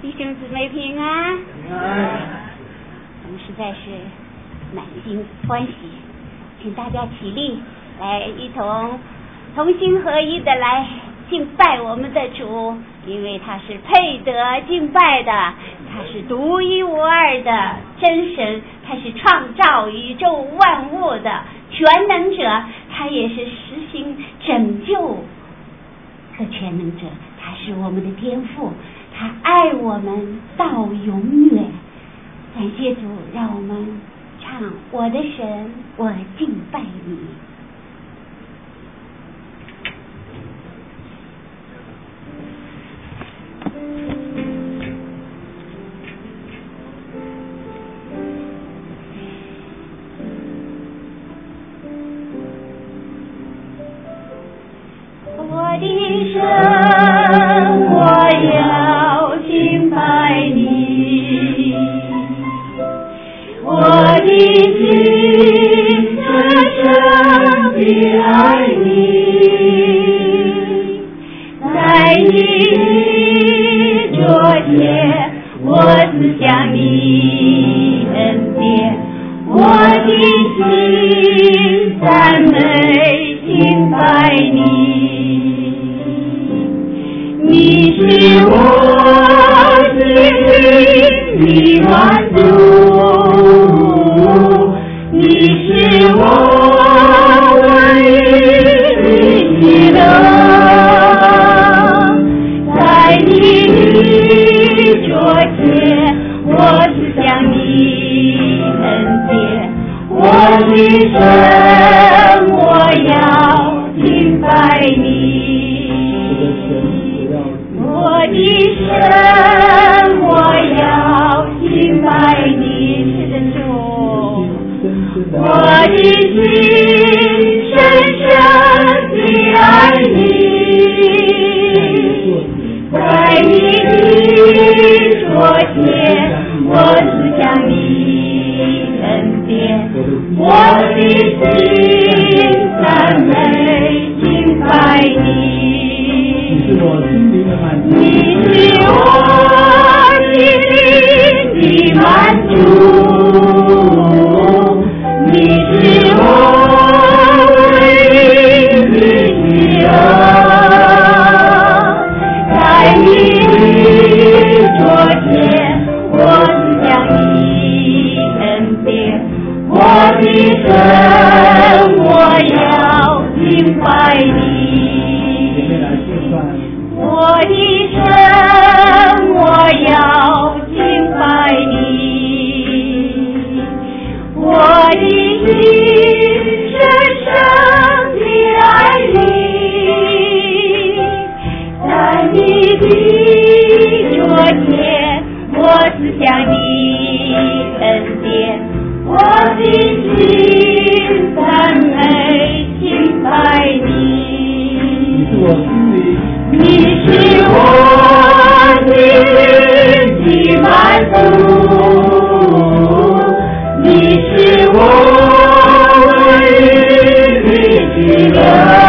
弟兄姊妹平安，我们实在是满心欢喜，请大家起立，来一同同心合一的来敬拜我们的主，因为他是配得敬拜的，他是独一无二的真神，他是创造宇宙万物的全能者，他也是实行拯救的全能者，他是我们的天父，他爱我们到永远。感谢主，让我们唱我的神，我敬拜你。我的神，我要敬拜你，我的心深深地爱你，在你桌前，我思想你恩典，我的心赞美敬拜你。你是我心灵的满足，你是我唯一的喜乐，在你的桌前，我思想你恩典，我的神，我要敬拜你。我的神，我要敬拜你，是的主，我的心深深地爱你，在你的桌前，我思想你恩典，我的心赞美敬拜你。你是我心灵的满足，你是我唯一的喜乐，在你的桌前，我思想你恩典，我的神，我要敬拜你。我的神，我要敬拜你，我的心深深地爱你，在你的桌前，我思想你恩典，我的心赞美敬拜你。你是我心灵的满足，你是我唯一的喜乐，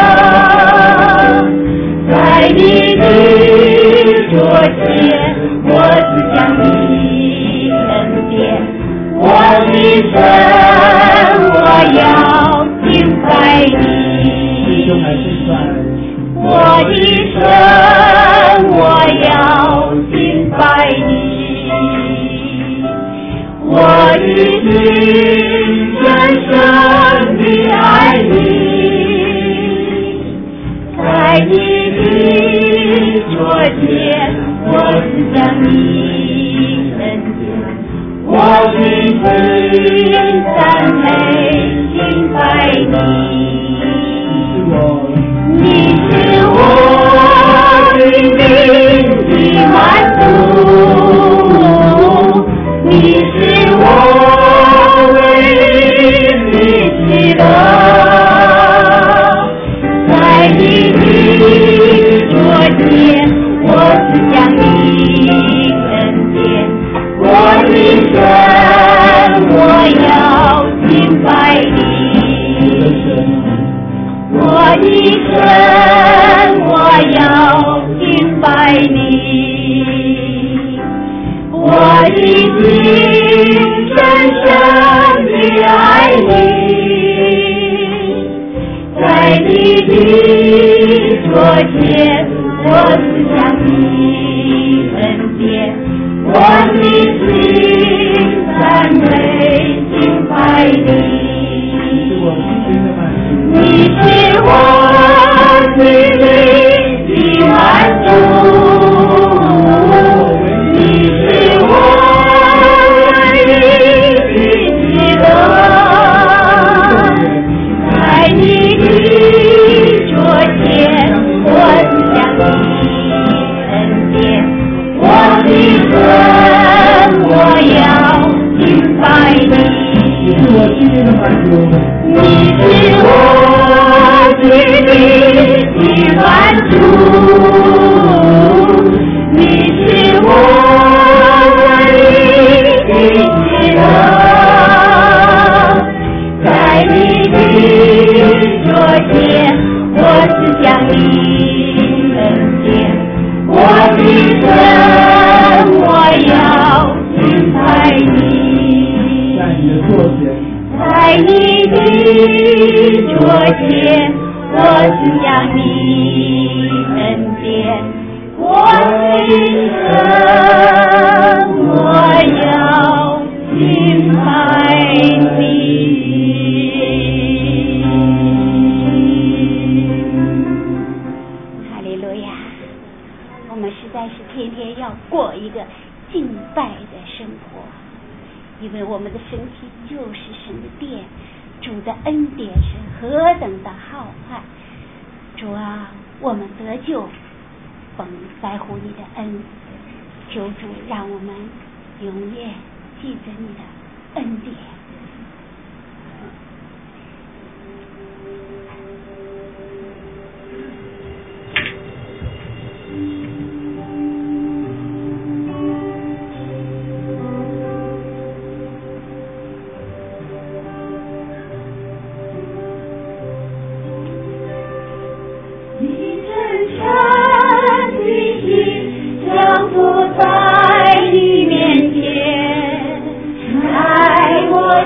在你的桌前，我思想你恩典，我的神，我要敬拜你。我的神，我要敬拜你，我的心深深地爱你，在你的桌前，我思想你恩典，我的心赞美敬拜你。你是我心灵的满足，你是我唯一的喜乐，在你的桌前，我思想你恩典，我的神，我要敬拜你。 天，我思想你恩典，我的心赞美敬拜你。你是我心灵的满足，你是我唯一的喜乐，在你的桌前，我思想你恩典，我的神，我要敬拜你。你是我心灵的满足，你是我心灵的满足，你是我唯一的喜乐，在你的桌前，我思想你恩典，我的神，我要敬拜你。在你的桌前，我思想你恩典，我的神，我要敬拜你。哈利路亚！我们实在是天天要过一个敬拜的生活，因为我们的身体就是神的殿，主的恩典是何等的浩瀚。主啊，我们得救本在乎你的恩，求主让我们永远记着你的恩典。在你面前，爱我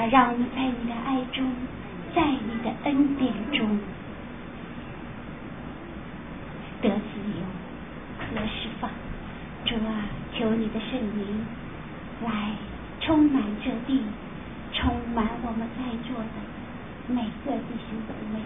让我们在你的爱中，在你的恩典中得自由，得释放。主啊，求你的圣灵来充满这地，充满我们在座的每个弟兄姊妹。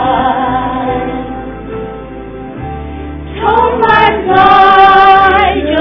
充满在这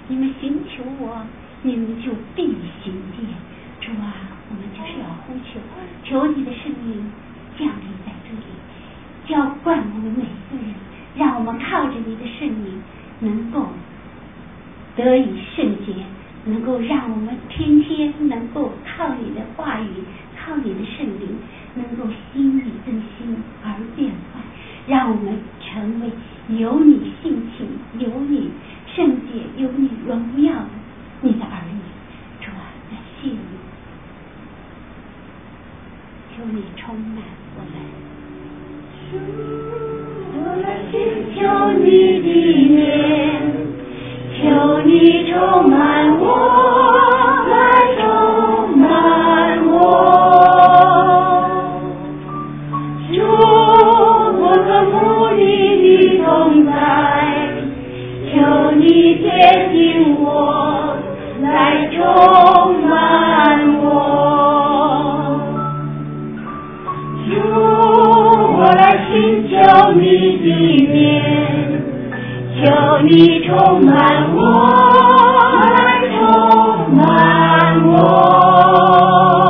你们寻求我，你们就必寻见。主啊，我们就是要呼求，求你的圣灵降临在这里，浇灌我们每个人，让我们靠着你的圣灵能够得以圣洁，能够让我们天天能够靠你的话语，靠你的圣灵，能够心意更新而变化，让我们成为有你性情、有你圣洁、有你荣耀的你的儿女。主啊，感谢你，求你充满我们。我来寻求你的面，求你充满我，来充满我。主，我渴慕你的同在，求你接近我，来充满我。主，我来寻求你的面，求你充满我，来充满我。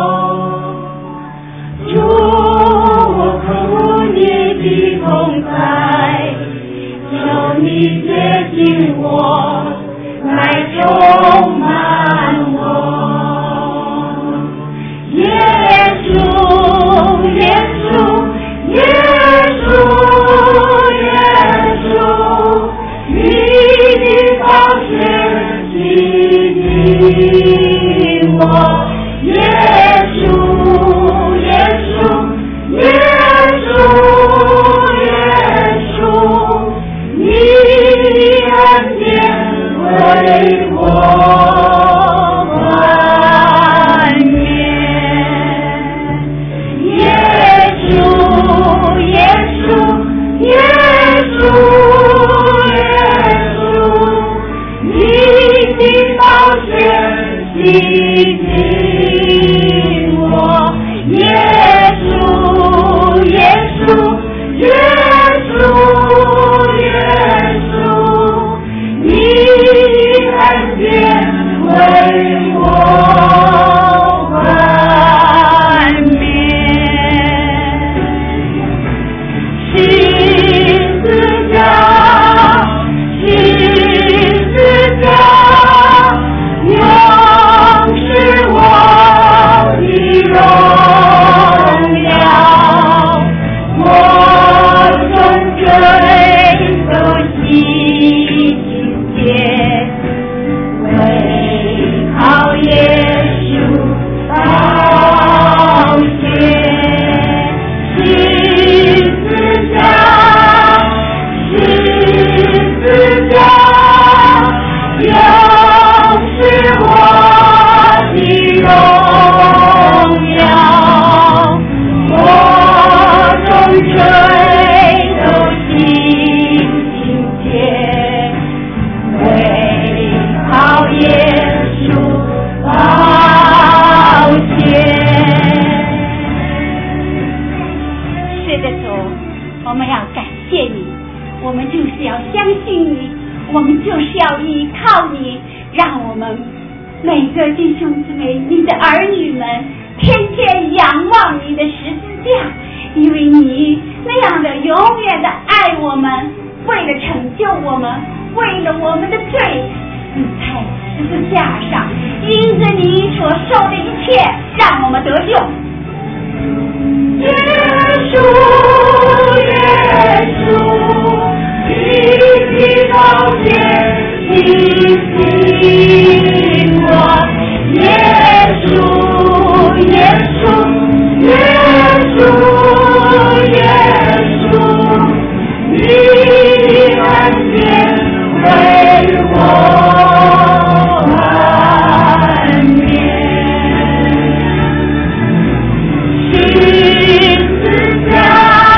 主，我渴慕你的同在，求你接近我，来充满我。耶稣，耶稣，耶稣，耶稣，你的宝血洗净我。耶稣，耶稣，耶稣，耶稣，你的恩典为我冠冕。耶稣，耶稣，耶稣，耶稣，你的宝血洗净我。耶稣，耶稣，耶稣，耶稣，你的恩典为我冠冕。十字架，十字架，永是我的荣耀。我终追都洗净洁，为靠耶稣宝血。十字架，十字架，永是我的荣耀。我终追都洗净洁，为靠耶稣宝血。是的，主，我们要感谢你，我们就是要相信你，我们就是要依靠你，让我们每个弟兄姊妹，你的儿女们天天仰望你的十字架，因为你那样的永远的爱我们，为了成就我们，为了我们的罪，你在十字架上因着你所受的一切，让我们得救。耶稣，耶稣，你的宝血洗净我。耶稣，耶稣，耶稣，耶稣，你的恩典为我冠冕。十字架，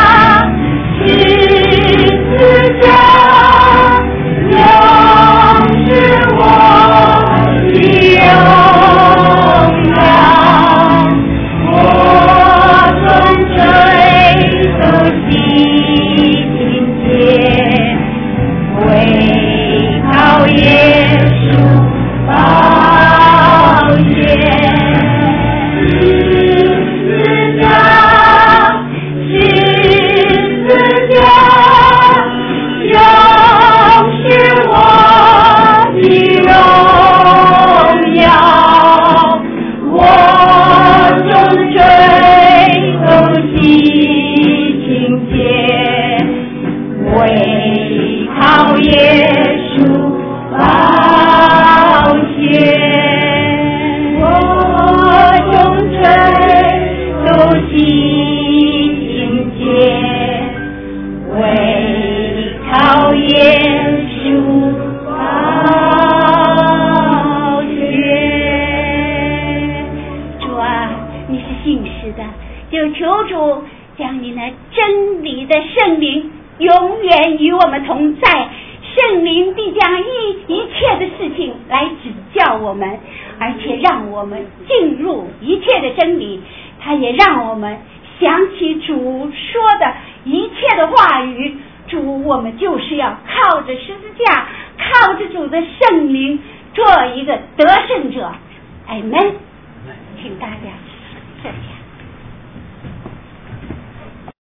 主将你那真理的圣灵永远与我们同在，圣灵必将一切的事情来指教我们，而且让我们进入一切的真理。他也让我们想起主说的一切的话语，主我们就是要靠着十字架，靠着主的圣灵做一个得胜者。阿们。请大家坐下。